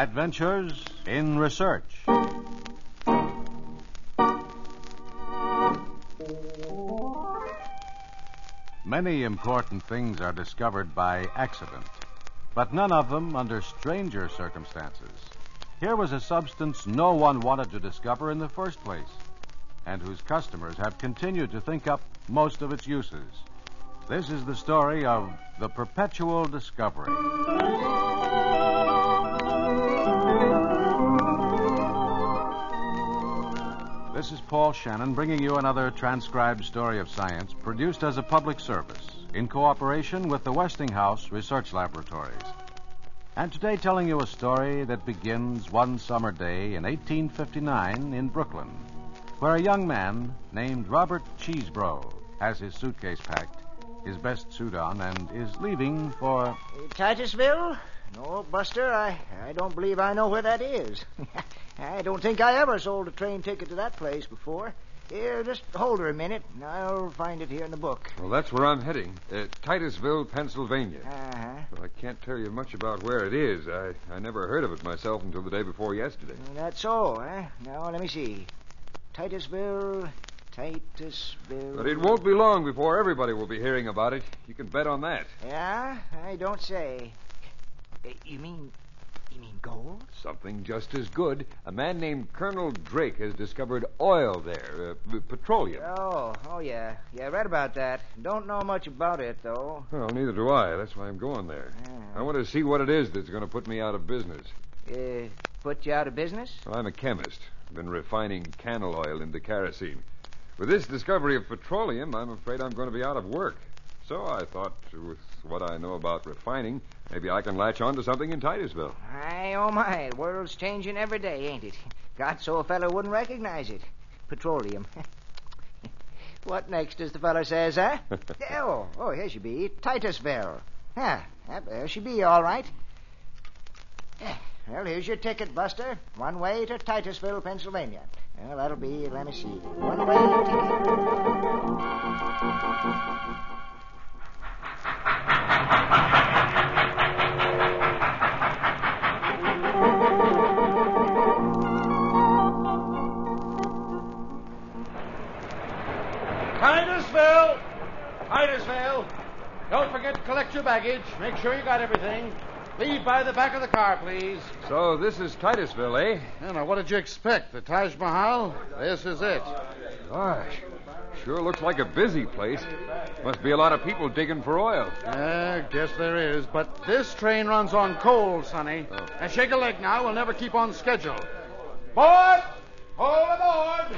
Adventures in Research. Many important things are discovered by accident, but none of them under stranger circumstances. Here was a substance no one wanted to discover in the first place, and whose customers have continued to think up most of its uses. This is the story of the Perpetual Discovery. This is Paul Shannon bringing you another transcribed story of science produced as a public service in cooperation with the Westinghouse Research Laboratories. And today telling you a story that begins one summer day in 1859 in Brooklyn, where a young man named Robert Cheesebro has his suitcase packed, his best suit on, and is leaving for... Titusville? No, Buster, I don't believe I know where that is. I don't think I ever sold a train ticket to that place before. Here, just hold her a minute, and I'll find it here in the book. Well, that's where I'm heading, Titusville, Pennsylvania. Uh-huh. Well, I can't tell you much about where it is. I never heard of it myself until the day before yesterday. That's so, eh? Now, let me see. Titusville... But it won't be long before everybody will be hearing about it. You can bet on that. Yeah? I don't say. You mean gold? Something just as good. A man named Colonel Drake has discovered oil there, petroleum. Oh, yeah. Yeah, I read about that. Don't know much about it, though. Well, neither do I. That's why I'm going there. I want to see what it is that's going to put me out of business. Put you out of business? Well, I'm a chemist. I've been refining cannel oil into kerosene. With this discovery of petroleum, I'm afraid I'm going to be out of work. So I thought, with what I know about refining, maybe I can latch on to something in Titusville. Oh my, the world's changing every day, ain't it? Got so a fellow wouldn't recognize it. Petroleum. What next, as the fellow says, huh? oh, here she be, Titusville. There she be, all right. Well, here's your ticket, Buster. One way to Titusville, Pennsylvania. Well, that'll be, let me see, one way ticket. Titusville! Don't forget to collect your baggage. Make sure you got everything. Leave by the back of the car, please. So this is Titusville, eh? Now, what did you expect? The Taj Mahal? This is it. Gosh, sure looks like a busy place. Must be a lot of people digging for oil. Guess there is. But this train runs on coal, Sonny. Oh. Now, shake a leg now. We'll never keep on schedule. Board! Hold aboard!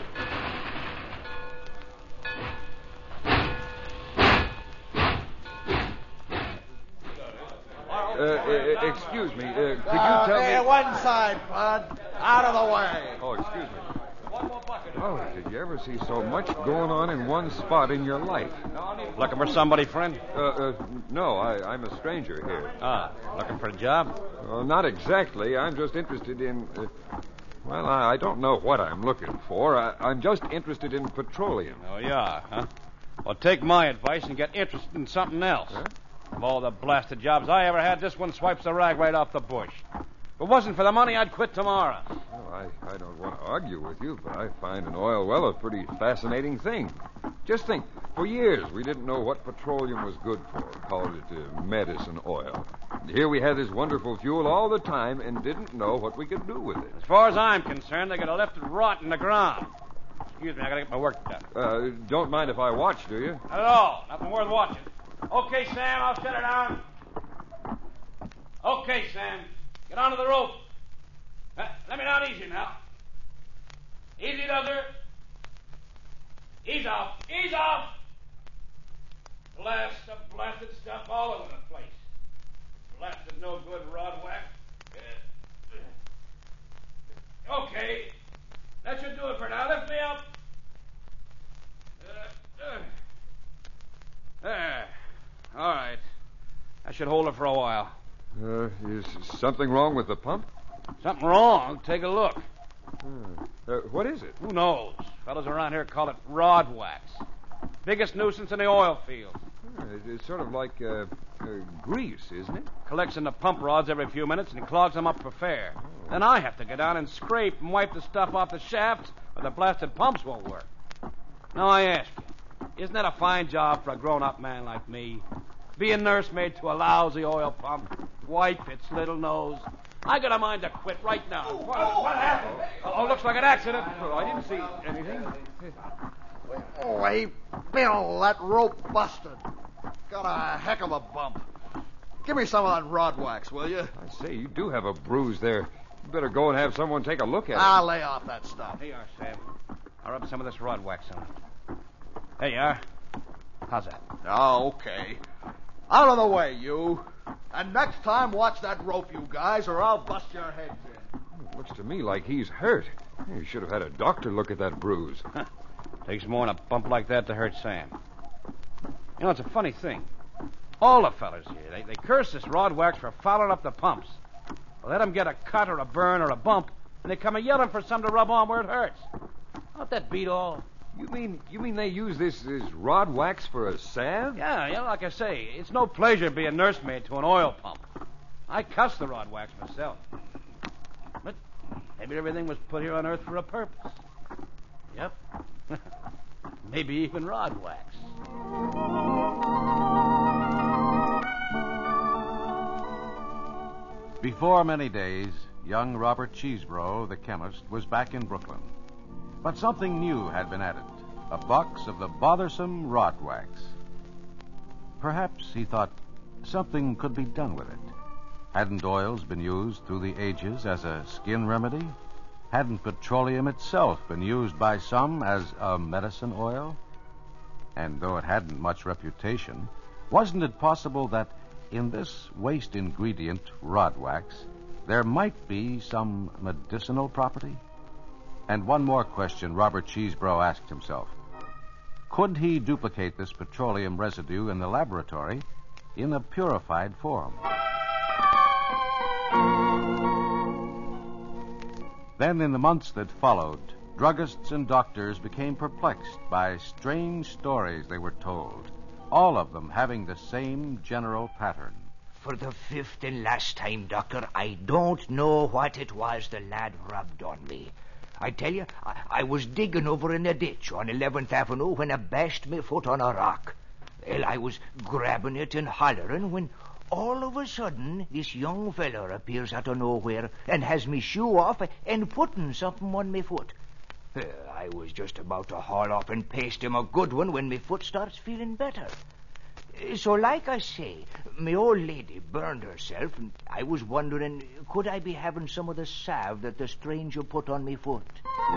Excuse me. Could you tell me... One side, Bud. Out of the way. Oh, excuse me. Oh, did you ever see so much going on in one spot in your life? Looking for somebody, friend? No, I'm a stranger here. Looking for a job? Well, not exactly. I'm just interested in... well, I don't know what I'm looking for. I'm just interested in petroleum. Oh, yeah, huh? Well, take my advice and get interested in something else. Huh? Of all the blasted jobs I ever had, this one swipes the rag right off the bush. If it wasn't for the money, I'd quit tomorrow. Well, I don't want to argue with you, but I find an oil well a pretty fascinating thing. Just think, for years we didn't know what petroleum was good for. Called it medicine oil. And here we had this wonderful fuel all the time and didn't know what we could do with it. As far as I'm concerned, they could have left it rot in the ground. Excuse me, I gotta get my work done. Don't mind if I watch, do you? Not at all. Nothing worth watching. Okay, Sam, I'll set her down. Okay, Sam. Get onto the rope. Let me down easy now. Easy, Dozer. Ease off. Ease off. Blast the blasted stuff all over the place. Blasted no good rod whack. Okay. That should do it for now. Lift me up. There. All right. I should hold her for a while. Is something wrong with the pump? Something wrong? Take a look. What is it? Who knows? Fellows around here call it rod wax. Biggest nuisance in the oil field. It's sort of like grease, isn't it? Collects in the pump rods every few minutes and clogs them up for fair. Then I have to go down and scrape and wipe the stuff off the shafts, or the blasted pumps won't work. Now I ask you, isn't that a fine job for a grown-up man like me? Being nursemaid to a lousy oil pump, wipe its little nose. I got a mind to quit right now. What happened? Oh, looks like an accident. Well, I didn't see anything. Oh, hey, Bill, that rope busted. Got a heck of a bump. Give me some of that rod wax, will you? I say, you do have a bruise there. You better go and have someone take a look at it. I'll lay off that stuff. Here you are, Sam. I'll rub some of this rod wax on it. There you are. How's that? Oh, okay. Out of the way, you. And next time, watch that rope, you guys, or I'll bust your heads in. It looks to me like he's hurt. You should have had a doctor look at that bruise. Takes more than a bump like that to hurt Sam. You know, it's a funny thing. All the fellas here, they curse this rod wax for fouling up the pumps. Well, let them get a cut or a burn or a bump, and they come a-yelling for some to rub on where it hurts. Don't that beat all? You mean they use this rod wax for a salve? Yeah, like I say, it's no pleasure being nursemaid to an oil pump. I cuss the rod wax myself. But maybe everything was put here on Earth for a purpose. Yep. Maybe even rod wax. Before many days, young Robert Cheesebro, the chemist, was back in Brooklyn. But something new had been added, a box of the bothersome rod wax. Perhaps, he thought, something could be done with it. Hadn't oils been used through the ages as a skin remedy? Hadn't petroleum itself been used by some as a medicine oil? And though it hadn't much reputation, wasn't it possible that in this waste ingredient, rod wax, there might be some medicinal property? And one more question Robert Cheesebro asked himself. Could he duplicate this petroleum residue in the laboratory in a purified form? Then, in the months that followed, druggists and doctors became perplexed by strange stories they were told, all of them having the same general pattern. For the fifth and last time, Doctor, I don't know what it was the lad rubbed on me. I tell you, I was digging over in a ditch on 11th Avenue when I bashed my foot on a rock. Well, I was grabbing it and hollering when all of a sudden this young feller appears out of nowhere and has me shoe off and putting something on my foot. I was just about to haul off and paste him a good one when my foot starts feeling better. So, like I say, my old lady burned herself, and I was wondering, could I be having some of the salve that the stranger put on me foot?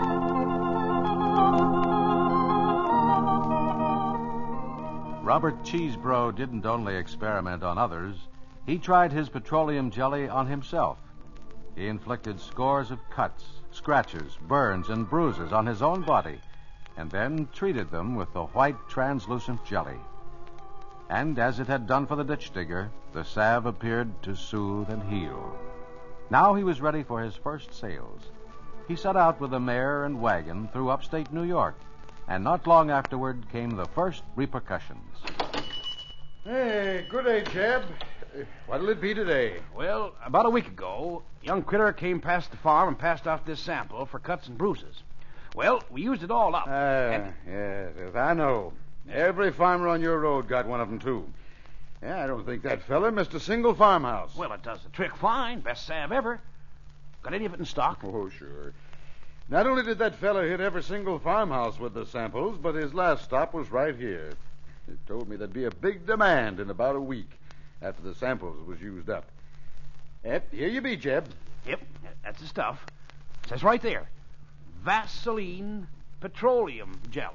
Robert Cheesebro didn't only experiment on others. He tried his petroleum jelly on himself. He inflicted scores of cuts, scratches, burns, and bruises on his own body, and then treated them with the white translucent jelly. And as it had done for the ditch digger, the salve appeared to soothe and heal. Now he was ready for his first sales. He set out with a mare and wagon through upstate New York, and not long afterward came the first repercussions. Hey, good day, Jeb. What'll it be today? Well, about a week ago, young critter came past the farm and passed off this sample for cuts and bruises. Well, we used it all up. Yes, I know. Every farmer on your road got one of them, too. Yeah, I don't think that fella missed a single farmhouse. Well, it does the trick fine. Best salve ever. Got any of it in stock? Oh, sure. Not only did that fella hit every single farmhouse with the samples, but his last stop was right here. He told me there'd be a big demand in about a week after the samples was used up. Yep, here you be, Jeb. Yep, that's the stuff. It says right there, Vaseline petroleum jelly.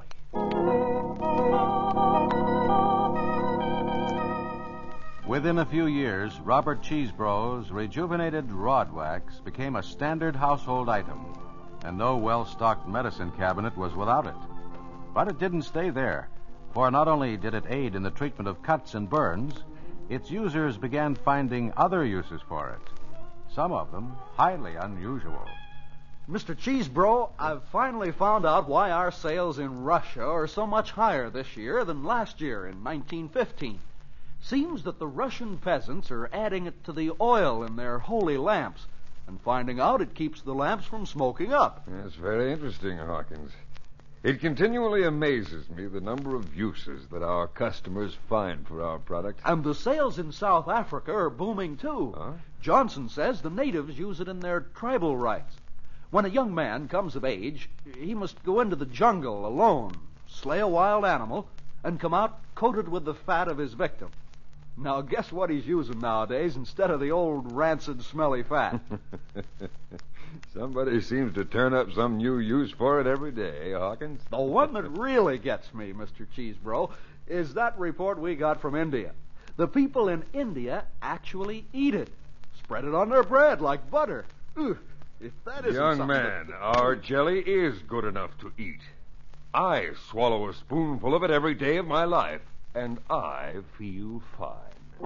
Within a few years, Robert Cheesebro's rejuvenated rod wax became a standard household item, and no well-stocked medicine cabinet was without it. But it didn't stay there, for not only did it aid in the treatment of cuts and burns, its users began finding other uses for it, some of them highly unusual. Mr. Cheesebro, I've finally found out why our sales in Russia are so much higher this year than last year in 1915. Seems that the Russian peasants are adding it to the oil in their holy lamps and finding out it keeps the lamps from smoking up. That's very interesting, Hawkins. It continually amazes me the number of uses that our customers find for our product. And the sales in South Africa are booming, too. Huh? Johnson says the natives use it in their tribal rites. When a young man comes of age, he must go into the jungle alone, slay a wild animal, and come out coated with the fat of his victim. Now, guess what he's using nowadays instead of the old rancid, smelly fat? Somebody seems to turn up some new use for it every day, Hawkins. The one that really gets me, Mr. Cheesebro, is that report we got from India. The people in India actually eat it. Spread it on their bread like butter. Ugh, if that isn't Young something man, our jelly is good enough to eat. I swallow a spoonful of it every day of my life, and I feel fine.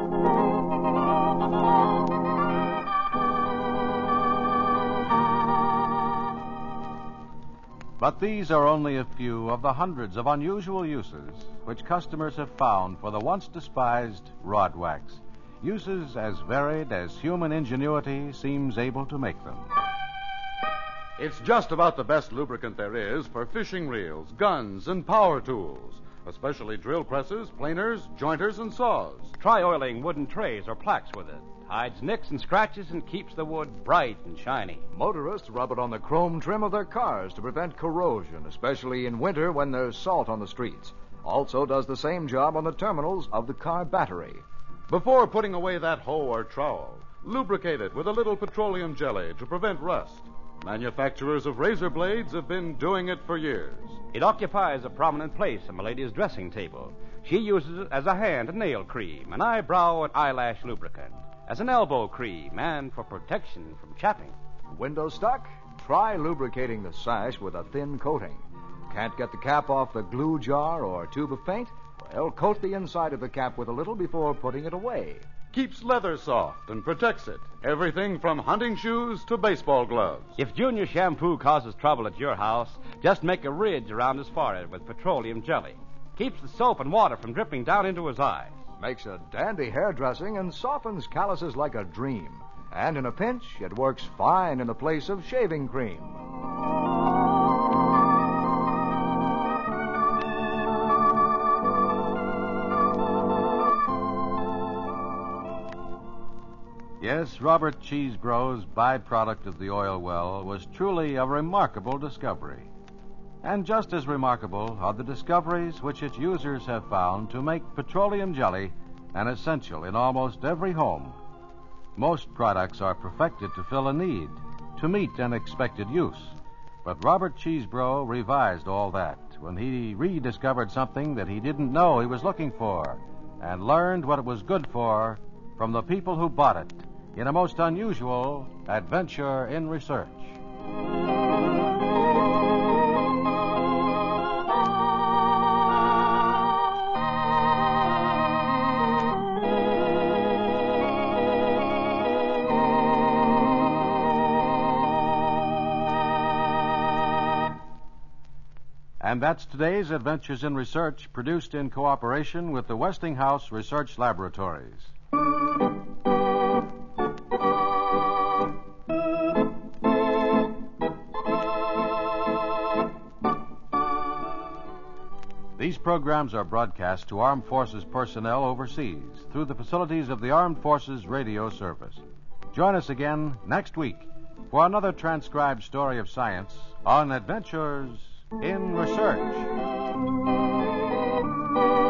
But these are only a few of the hundreds of unusual uses which customers have found for the once despised rod wax. Uses as varied as human ingenuity seems able to make them. It's just about the best lubricant there is for fishing reels, guns, and power tools, especially drill presses, planers, jointers, and saws. Try oiling wooden trays or plaques with it. Hides nicks and scratches and keeps the wood bright and shiny. Motorists rub it on the chrome trim of their cars to prevent corrosion, especially in winter when there's salt on the streets. Also does the same job on the terminals of the car battery. Before putting away that hoe or trowel, lubricate it with a little petroleum jelly to prevent rust. Manufacturers of razor blades have been doing it for years. It occupies a prominent place on my lady's dressing table. She uses it as a hand and nail cream, an eyebrow and eyelash lubricant, as an elbow cream, and for protection from chapping. Window stuck? Try lubricating the sash with a thin coating. Can't get the cap off the glue jar or tube of paint? Well, coat the inside of the cap with a little before putting it away. Keeps leather soft and protects it. Everything from hunting shoes to baseball gloves. If Junior Shampoo causes trouble at your house, just make a ridge around his forehead with petroleum jelly. Keeps the soap and water from dripping down into his eyes. Makes a dandy hairdressing and softens calluses like a dream. And in a pinch, it works fine in the place of shaving cream. Yes, Robert Cheesebro's byproduct of the oil well was truly a remarkable discovery. And just as remarkable are the discoveries which its users have found to make petroleum jelly an essential in almost every home. Most products are perfected to fill a need, to meet an expected use. But Robert Cheesebro revised all that when he rediscovered something that he didn't know he was looking for and learned what it was good for from the people who bought it in a most unusual adventure in research. And that's today's Adventures in Research, produced in cooperation with the Westinghouse Research Laboratories. These programs are broadcast to Armed Forces personnel overseas through the facilities of the Armed Forces Radio Service. Join us again next week for another transcribed story of science on Adventures in Research.